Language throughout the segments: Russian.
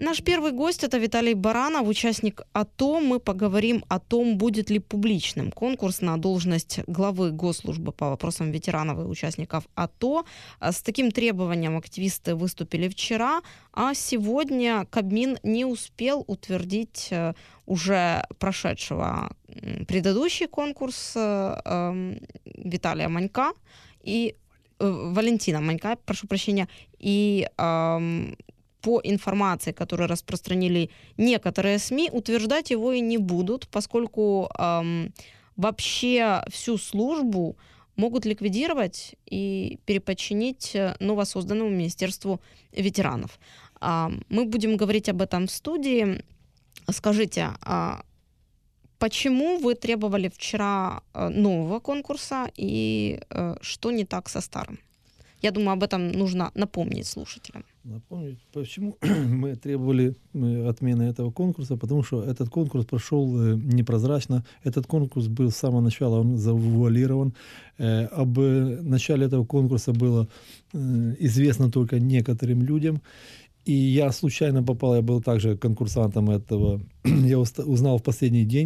Наш первый гость — это Виталий Баранов, участник АТО. Мы поговорим о том, будет ли публичным конкурс на должность главы Госслужбы по вопросам ветеранов и участников АТО. С таким требованием активисты выступили вчера, а сегодня Кабмин не успел утвердить уже прошедшего предыдущий конкурс Виталия Манька и Валентина Манька, прошу прощения, и по информации, которую распространили некоторые СМИ, утверждать его и не будут, поскольку вообще всю службу могут ликвидировать и переподчинить новосозданному Министерству ветеранов. Мы будем говорить об этом в студии. Скажите, почему вы требовали вчера нового конкурса и что не так со старым? Я думаю, об этом нужно напомнить слушателям. Напомнить, почему мы требовали отмены этого конкурса, потому что этот конкурс прошел непрозрачно. Этот конкурс был с самого начала он завуалирован. Об начале этого конкурса было известно только некоторым людям. И я случайно попал, я был также конкурсантом этого. Я узнал в последний день,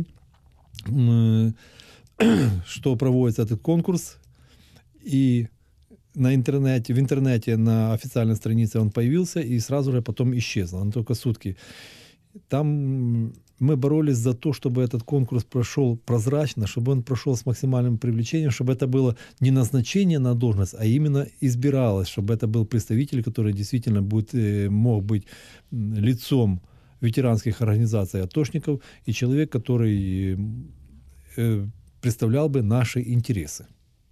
что проводится этот конкурс. И в интернете на официальной странице он появился и сразу же потом исчез. Он только сутки. Там мы боролись за то, чтобы этот конкурс прошел прозрачно, чтобы он прошел с максимальным привлечением, чтобы это было не назначение на должность, а именно избиралось, чтобы это был представитель, который действительно мог быть лицом ветеранских организаций атошников и человек, который представлял бы наши интересы.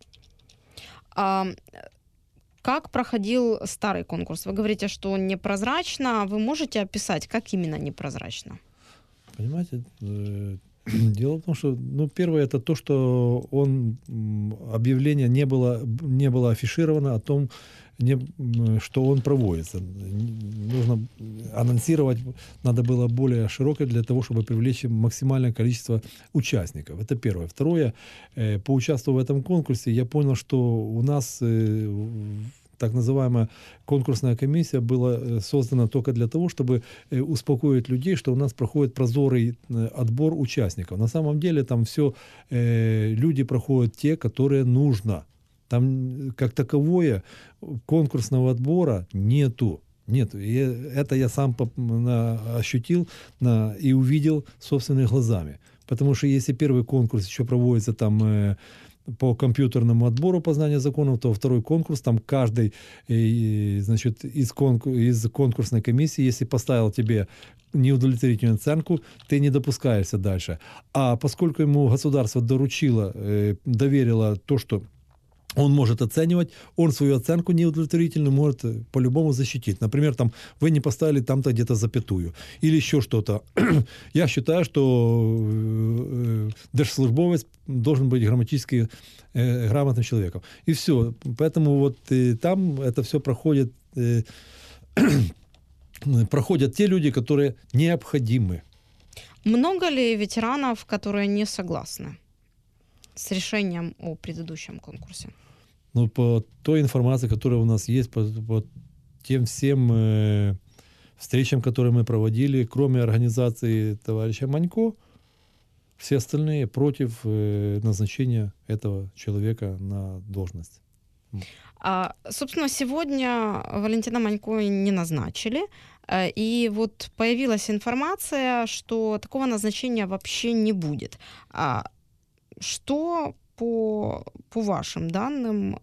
Как проходил старый конкурс? Вы говорите, что непрозрачно. Вы можете описать, как именно непрозрачно? Понимаете, дело в том, что, первое, это то, что объявление не было афишировано о том, что он проводится. Нужно анонсировать, надо было более широкое для того, чтобы привлечь максимальное количество участников. Это первое. Второе, поучаствовав в этом конкурсе, я понял, что у нас так называемая конкурсная комиссия была создана только для того, чтобы успокоить людей, что у нас проходит прозорый отбор участников. На самом деле там все люди проходят те, которые нужно. Там как таковое конкурсного отбора нету. Нет, это я сам ощутил и увидел собственными глазами. Потому что если первый конкурс еще проводится там по компьютерному отбору познания законов, то второй конкурс, там каждый, значит, из конкурсной комиссии, если поставил тебе неудовлетворительную оценку, ты не допускаешься дальше. А поскольку ему государство доверило то, что он может оценивать, он свою оценку неудовлетворительную может по-любому защитить. Например, там, вы не поставили там-то где-то запятую или еще что-то. Я считаю, что держслужбовец должен быть грамматически грамотным человеком. И все. Поэтому вот там это все проходит, проходят те люди, которые необходимы. Много ли ветеранов, которые не согласны с решением о предыдущем конкурсе? По той информации, которая у нас есть, по тем всем встречам, которые мы проводили, кроме организации товарища Манько, все остальные против назначения этого человека на должность. Собственно, сегодня Валентина Манько не назначили. И вот появилась информация, что такого назначения вообще не будет. Что по вашим данным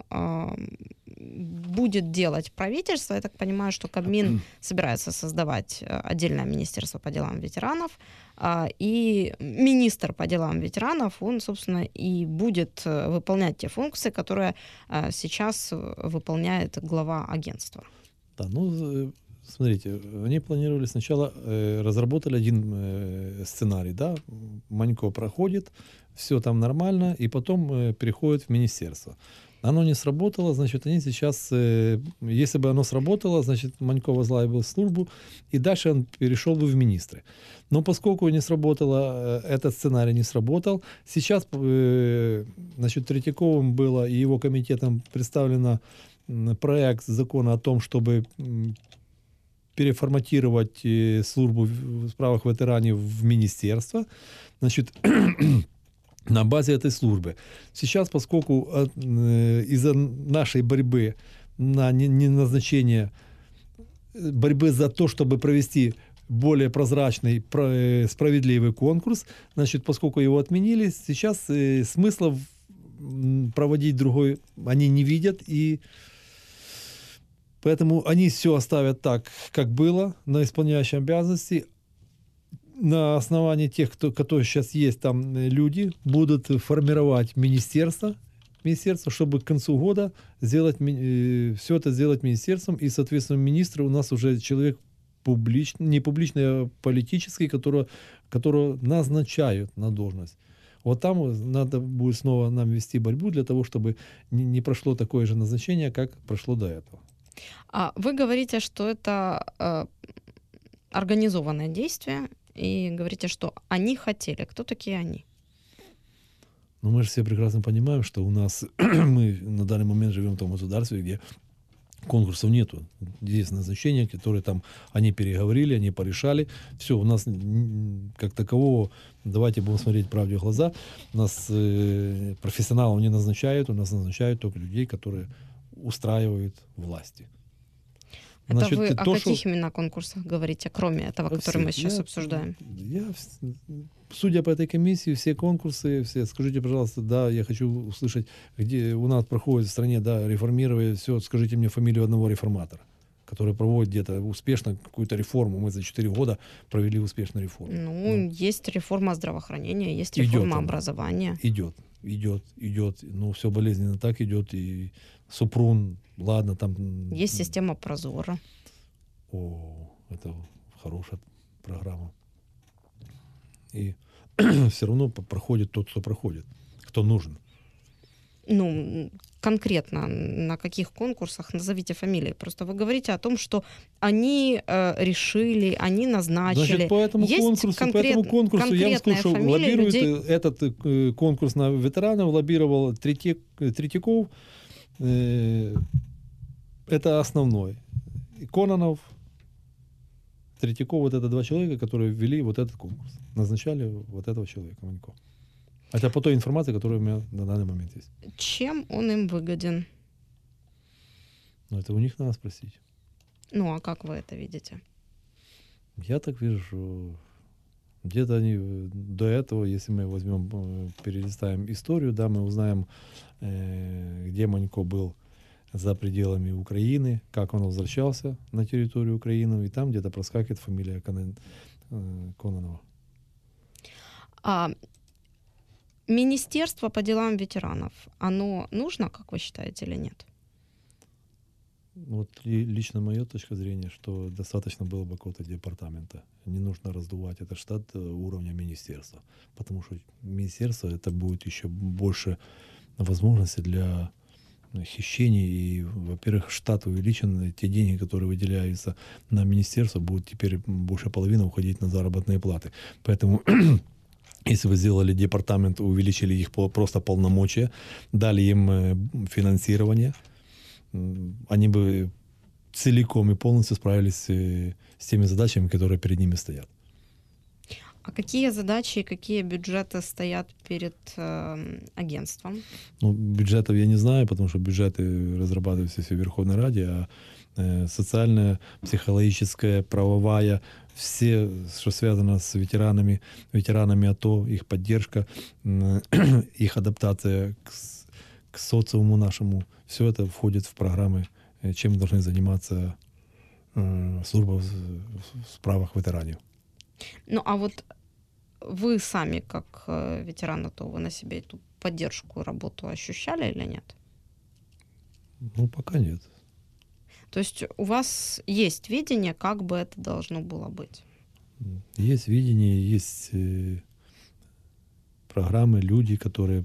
будет делать правительство? Я так понимаю, что Кабмин собирается создавать отдельное министерство по делам ветеранов, и министр по делам ветеранов, он, собственно, и будет выполнять те функции, которые сейчас выполняет глава агентства. Да, смотрите, они планировали сначала, разработали один сценарий, да, Манько проходит, все там нормально, и потом переходит в министерство. Оно не сработало, значит, они сейчас, если бы оно сработало, значит, Манько возглавил службу, и дальше он перешел бы в министры. Но поскольку не сработало, этот сценарий не сработал, сейчас, значит, Третьяковым было и его комитетом представлено проект закона о том, чтобы переформатировать службу в справах ветеранов в министерство, значит, на базе этой службы. Сейчас, поскольку из-за нашей борьбы на неназначение, борьбы за то, чтобы провести более прозрачный, справедливый конкурс, значит, поскольку его отменили, сейчас смысла проводить другой они не видят, и поэтому они все оставят так, как было, на исполняющие обязанности. На основании тех, которые сейчас есть там люди, будут формировать министерство, чтобы к концу года сделать, все это сделать министерством, и, соответственно, министры у нас уже человек публичный, не публичный, а политический, которого назначают на должность. Вот там надо будет снова нам вести борьбу для того, чтобы не прошло такое же назначение, как прошло до этого. А вы говорите, что это организованное действие, и говорите, что они хотели. Кто такие они? Но мы же все прекрасно понимаем, что у нас, мы на данный момент живем в том государстве, где конкурсов нету. Есть назначения, которые там они переговорили, они порешали. Все, у нас как такового, давайте будем смотреть правде в глаза, у нас профессионалов не назначают, у нас назначают только людей, которые устраивают власти. Это значит, вы о каких именно конкурсах говорите, кроме этого, который мы сейчас обсуждаем? Судя по этой комиссии, все конкурсы, все, скажите, пожалуйста, да, я хочу услышать, где у нас проходит в стране, да, реформируя все, скажите мне фамилию одного реформатора, который проводит где-то успешно какую-то реформу. Мы за 4 года провели успешную реформу. Есть реформа здравоохранения, есть реформа образования. Идет. Но все болезненно так идет. И Супрун, ладно, там... Есть система Прозора. Это хорошая программа. И все равно проходит тот, кто проходит, кто нужен. Конкретно на каких конкурсах, назовите фамилии. Просто вы говорите о том, что они решили, они назначили. Значит, по этому конкурсу я вам скажу, что лоббирует этот конкурс на ветеранов, лоббировал Третьяков. Это основной. Кононов, Третьяков, вот это 2 человека, которые ввели вот этот конкурс. Назначали вот этого человека, Манько. Это по той информации, которая у меня на данный момент есть. Чем он им выгоден? Это у них надо спросить. А как вы это видите? Я так вижу, что где-то они до этого, если мы возьмем, перелистаем историю, да, мы узнаем, где Манько был за пределами Украины, как он возвращался на территорию Украины, и там где-то проскакивает фамилия Кононова. Министерство по делам ветеранов, оно нужно, как вы считаете, или нет? Вот лично моя точка зрения, что достаточно было бы какого-то департамента. Не нужно раздувать этот штат уровня министерства, потому что министерство это будет еще больше возможностей для хищений. И, во-первых, штат увеличен, те деньги, которые выделяются на министерство, будут теперь больше половины уходить на заработные платы. Поэтому если вы сделали департамент, увеличили их просто полномочия, дали им финансирование, они бы целиком и полностью справились с теми задачами, которые перед ними стоят. А какие задачи и какие бюджеты стоят перед агентством? Бюджетов я не знаю, потому что бюджеты разрабатываются в Верховной Раде, а социальная, психологическая, правовая, все, что связано с ветеранами АТО, их поддержка, их адаптация к социуму нашему, все это входит в программы, чем должны заниматься служба в справах ветеранов. А вот вы сами, как ветеран АТО, вы на себе эту поддержку, работу ощущали или нет? Пока нет. То есть у вас есть видение, как бы это должно было быть? Есть видение, есть программы, люди, которые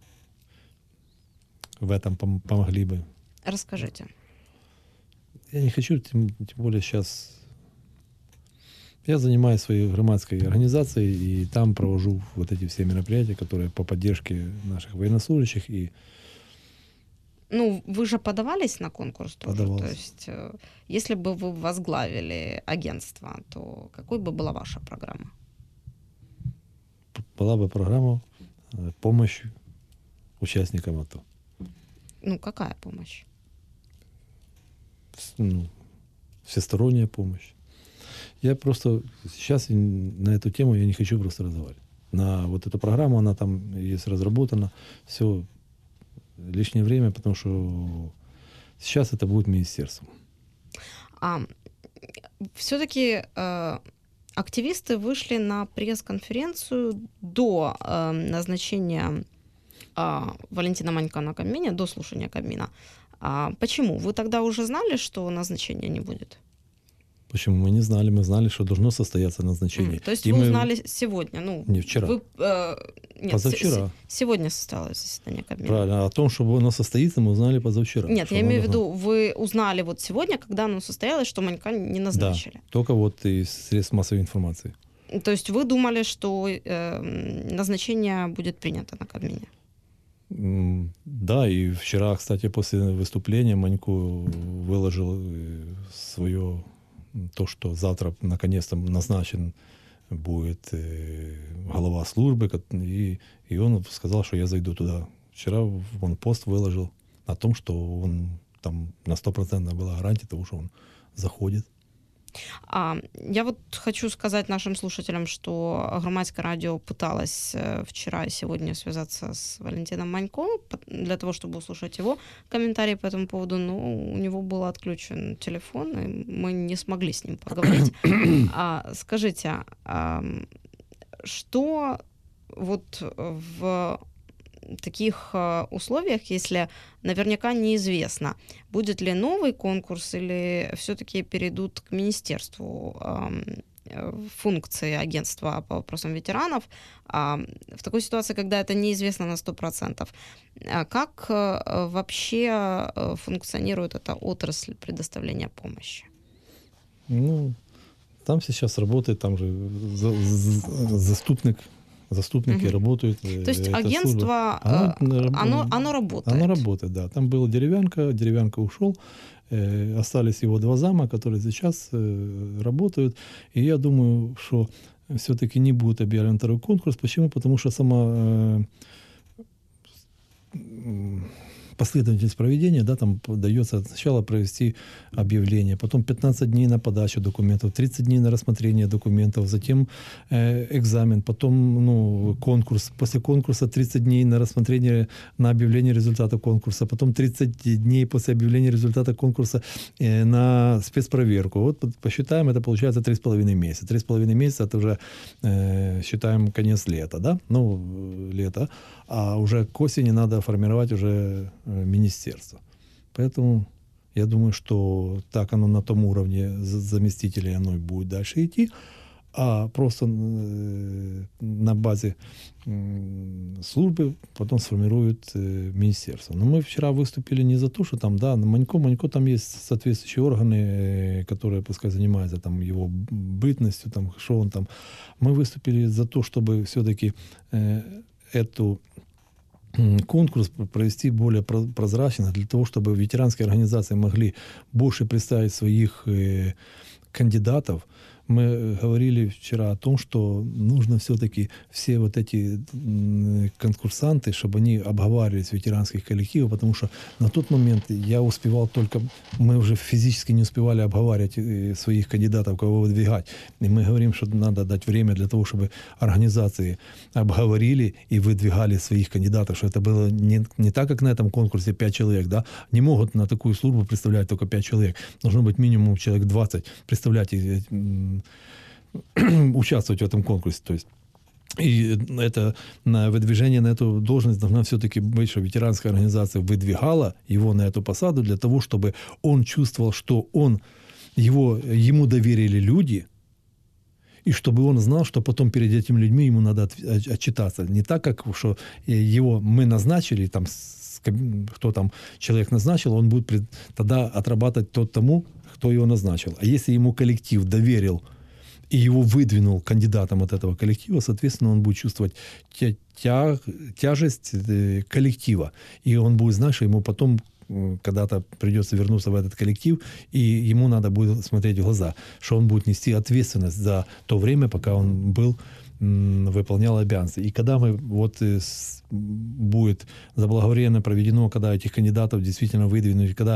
в этом помогли бы. Расскажите. Я не хочу, тем более сейчас... Я занимаюсь своей громадской организацией, и там провожу вот эти все мероприятия, которые по поддержке наших военнослужащих. И Ну, вы же подавались на конкурс тоже? Подавался. То есть, если бы вы возглавили агентство, то какой бы была ваша программа? Была бы программа помощи участникам АТО. Ну, какая помощь? Ну, всесторонняя помощь. Я просто сейчас на эту тему я не хочу просто разговаривать. На вот эту программу, она там есть разработана, все лишнее время, потому что сейчас это будет министерство. Все-таки активисты вышли на пресс-конференцию до назначения Валентина Манька на Кабмине, до слушания Кабмина. Почему? Вы тогда уже знали, что назначения не будет? Почему? Мы не знали. Мы знали, что должно состояться назначение. То есть вы узнали сегодня? Ну, не вчера. Нет, позавчера. Сегодня состоялось заседание Кабмина. Правильно. О том, что оно состоится, мы узнали позавчера. Нет, я имею в виду, вы узнали вот сегодня, когда оно состоялось, что Манька не назначили. Да, только вот из средств массовой информации. То есть вы думали, что назначение будет принято на Кабмине? Да, и вчера, кстати, после выступления Манько выложил свое, то, что завтра наконец-то назначен будет глава службы, и он сказал, что я зайду туда. Вчера он пост выложил о том, что он там на 100% была гарантия того, что он заходит. Я вот хочу сказать нашим слушателям, что Громадское радио пыталось вчера и сегодня связаться с Валентином Манько для того, чтобы услышать его комментарии по этому поводу, но у него был отключен телефон, и мы не смогли с ним поговорить. Скажите, что вот в таких условиях, если наверняка неизвестно, будет ли новый конкурс или все-таки перейдут к министерству функции агентства по вопросам ветеранов, в такой ситуации, когда это неизвестно на 100%, как вообще функционирует эта отрасль предоставления помощи? Ну, там сейчас работает, там же заступники работают. То есть агентство, оно работает? Оно работает, да. Там была Деревянко ушел, остались его два зама, которые сейчас работают. И я думаю, что все-таки не будет объявлен второй конкурс. Почему? Потому что сама последовательность проведения, да, там дается сначала провести объявление, потом 15 дней на подачу документов, 30 дней на рассмотрение документов, затем экзамен, потом конкурс, после конкурса 30 дней на рассмотрение, на объявление результата конкурса, потом 30 дней после объявления результата конкурса на спецпроверку. Вот посчитаем, это получается 3,5 месяца. 3,5 месяца это уже считаем конец лета, да? Лето. А уже к осени надо формировать уже министерство. Поэтому я думаю, что так оно на том уровне заместителей оно и будет дальше идти, а просто на базе службы потом сформируют министерство. Но мы вчера выступили не за то, что там, да, на Манько там есть соответствующие органы, которые, пускай, занимаются там его бытностью, там, что он там. Мы выступили за то, чтобы все-таки эту конкурс провести более прозрачно, для того, чтобы ветеранские организации могли больше представить своих кандидатов. Мы говорили вчера о том, что нужно все-таки все вот эти конкурсанты, чтобы они обговаривались в ветеранских коллективах, потому что на тот момент я успевал только, мы уже физически не успевали обговаривать своих кандидатов, кого выдвигать. И мы говорим, что надо дать время для того, чтобы организации обговорили и выдвигали своих кандидатов, что это было не так, как на этом конкурсе 5 человек, да, не могут на такую службу представлять только 5 человек. Должно быть минимум человек 20 представлять участвовать в этом конкурсе. То есть, и это на выдвижение на эту должность должна все-таки быть, что ветеранская организация выдвигала его на эту посаду для того, чтобы он чувствовал, что ему доверили люди, и чтобы он знал, что потом перед этими людьми ему надо отчитаться. Не так, как что его мы назначили, там, кто там человек назначил, он будет тогда отрабатывать тому, кто его назначил. А если ему коллектив доверил и его выдвинул кандидатом от этого коллектива, соответственно, он будет чувствовать тяжесть коллектива. И он будет знать, что ему потом когда-то придется вернуться в этот коллектив, и ему надо будет смотреть в глаза, что он будет нести ответственность за то время, пока он выполнял обязанности. И когда будет заблаговременно проведено, когда этих кандидатов действительно выдвинуть, когда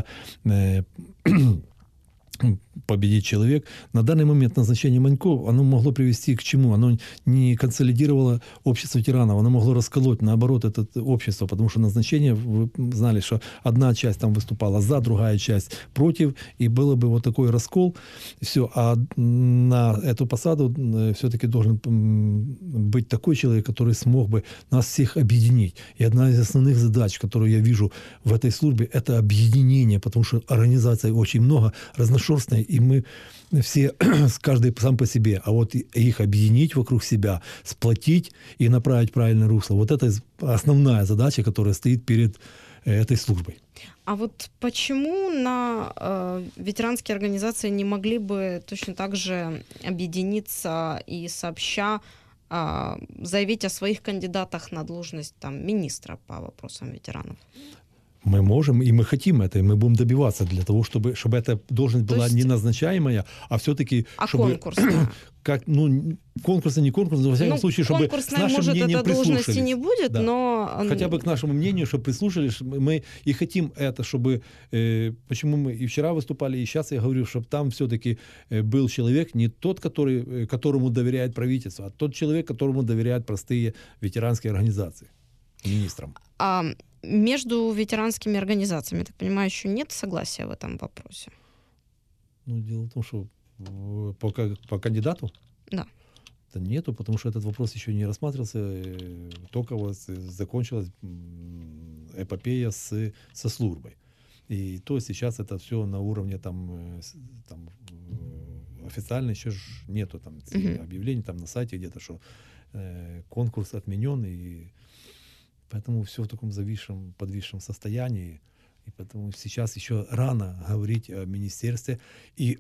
победит человек. На данный момент назначение Манько, оно могло привести к чему? Оно не консолидировало общество ветеранов, оно могло расколоть, наоборот, это общество, потому что назначение, вы знали, что одна часть там выступала за, другая часть против, и было бы вот такой раскол. Все. А на эту посаду все-таки должен быть такой человек, который смог бы нас всех объединить. И одна из основных задач, которую я вижу в этой службе, это объединение, потому что организаций очень много, разношерстных, и мы все, каждый сам по себе, а вот их объединить вокруг себя, сплотить и направить в правильное русло. Вот это основная задача, которая стоит перед этой службой. А вот почему на ветеранские организации не могли бы точно так же объединиться и сообща заявить о своих кандидатах на должность министра по вопросам ветеранов? Мы можем, и мы хотим это, и мы будем добиваться для того, чтобы эта должность была не назначаемая, а все-таки... конкурсная? Конкурсная, не конкурсная, но во всяком случае, чтобы с нашим мнением прислушались. Должности не будет, да. но... Хотя бы к нашему мнению, чтобы прислушались. Мы и хотим это, чтобы... Почему мы и вчера выступали, и сейчас я говорю, чтобы там все-таки был человек, не тот, которому доверяет правительство, а тот человек, которому доверяют простые ветеранские организации, министрам. Между ветеранскими организациями, я так понимаю, еще нет согласия в этом вопросе? Дело в том, что по кандидату? Да. Да нету, потому что этот вопрос еще не рассматривался. Только закончилась эпопея со службой. И то сейчас это все на уровне официально еще нету объявлений на сайте где-то, что конкурс отменен, и поэтому все в таком подвисшем состоянии. И поэтому сейчас еще рано говорить о министерстве. И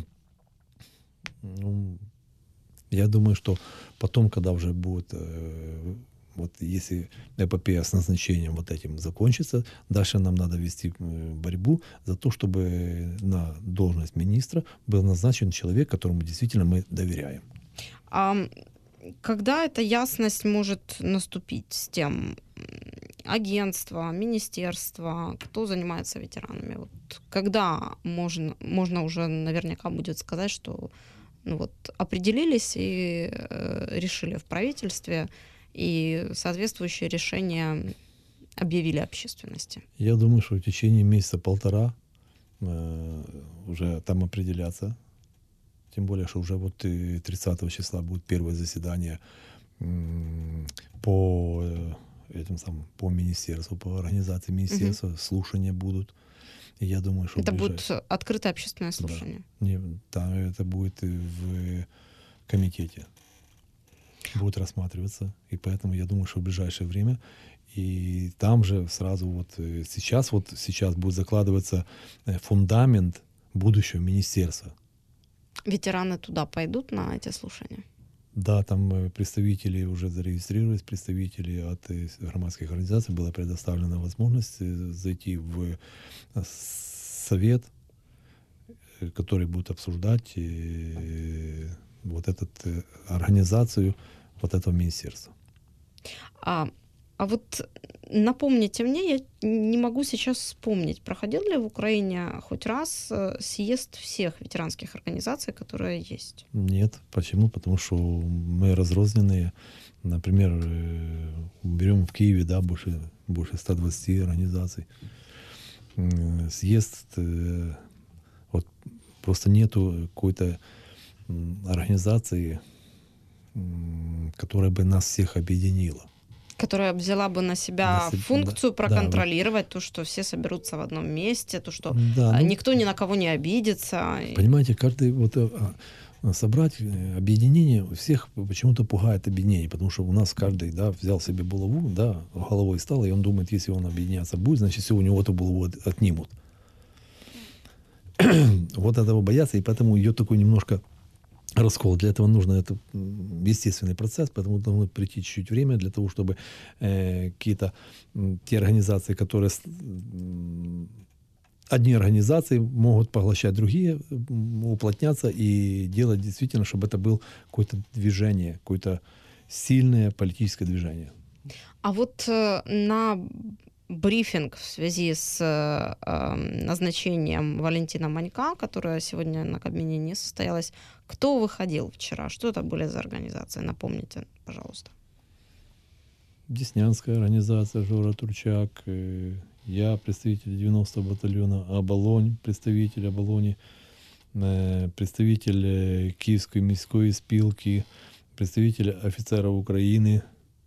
я думаю, что потом, когда уже будет, если эпопея с назначением этим закончится, дальше нам надо вести борьбу за то, чтобы на должность министра был назначен человек, которому действительно мы доверяем. Когда эта ясность может наступить с тем, агентство, министерство, кто занимается ветеранами? Когда можно уже наверняка будет сказать, что определились и решили в правительстве, и соответствующее решение объявили общественности? Я думаю, что в течение месяца-полтора уже там определяться. Тем более, что уже 30 числа будет первое заседание по министерству, по организации министерства, слушания будут. И я думаю, что это будет открытое общественное слушание? Да, это будет в комитете. Будет рассматриваться. И поэтому я думаю, что в ближайшее время. И там же сразу сейчас будет закладываться фундамент будущего министерства. Ветераны туда пойдут на эти слушания? Да, там представители уже зарегистрировались, представители от громадских организаций, была предоставлена возможность зайти в совет, который будет обсуждать организацию этого министерства. А напомните мне, я не могу сейчас вспомнить, проходил ли в Украине хоть раз съезд всех ветеранских организаций, которые есть? Нет. Почему? Потому что мы разрозненные. Например, берем в Киеве, больше 120 организаций. Съезд, просто нету какой-то организации, которая бы нас всех объединила. Которая взяла бы на себя функцию проконтролировать то, что все соберутся в одном месте, то, что никто ни на кого не обидится. Понимаете, каждый собрать объединение, всех почему-то пугает объединение, потому что у нас каждый взял себе булаву, головой стал, и он думает, если он объединяться будет, значит, все у него эту булаву отнимут. Вот этого боятся, и поэтому идет такой немножко раскол. Для этого нужно естественный процесс, поэтому должно прийти чуть-чуть время для того, чтобы какие-то те организации, которые одни организации могут поглощать другие, уплотняться и делать действительно, чтобы это было какое-то движение, какое-то сильное политическое движение. А вот на брифинг в связи с назначением Валентина Манька, которое сегодня на Кабмине не состоялось, кто выходил вчера? Что это были за организации? Напомните, пожалуйста. Деснянская организация Жора Турчак, я представитель 90-го батальона «Оболонь», представитель «Оболони», представитель Киевской міської спілки, представитель офицеров Украины,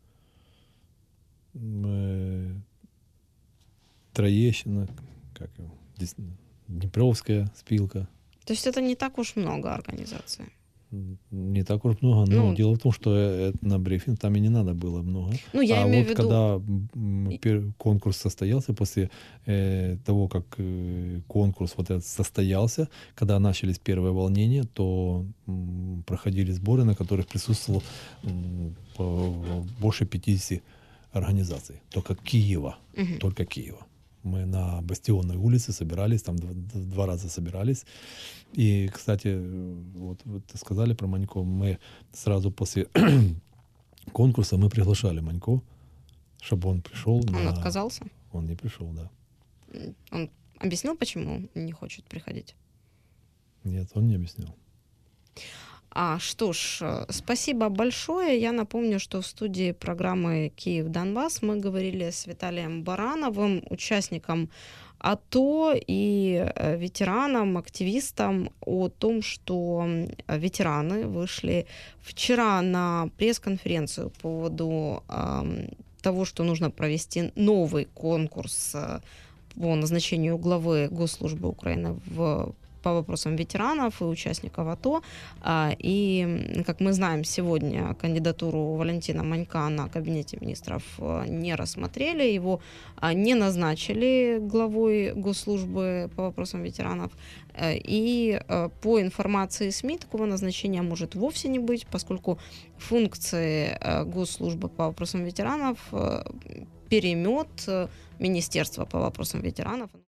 Троещина, как его, Днепровская спилка. То есть это не так уж много организаций? Не так уж много, но дело в том, что на брифинг там и не надо было много. Я имею в виду... когда конкурс состоялся, после того, как конкурс вот этот состоялся, когда начались первые волнения, то проходили сборы, на которых присутствовало больше 50 организаций. Только Киева. Только Киева. Мы на Бастионной улице собирались, там 2 раза собирались. И, кстати, вот вы сказали про Манько, мы сразу после конкурса мы приглашали Манько, чтобы он пришел. Он отказался? Он не пришел, да. Он объяснил, почему не хочет приходить? Нет, он не объяснил. Что ж, спасибо большое. Я напомню, что в студии программы «Киев-Донбасс» мы говорили с Виталием Барановым, участником АТО и ветераном, активистом, о том, что ветераны вышли вчера на пресс-конференцию по поводу того, что нужно провести новый конкурс по назначению главы Госслужбы Украины по вопросам ветеранов и участников АТО. И, как мы знаем, сегодня кандидатуру Валентина Манька на Кабинете министров не рассмотрели, его не назначили главой Госслужбы по вопросам ветеранов. И по информации СМИ такого назначения может вовсе не быть, поскольку функции Госслужбы по вопросам ветеранов переймет Министерство по вопросам ветеранов.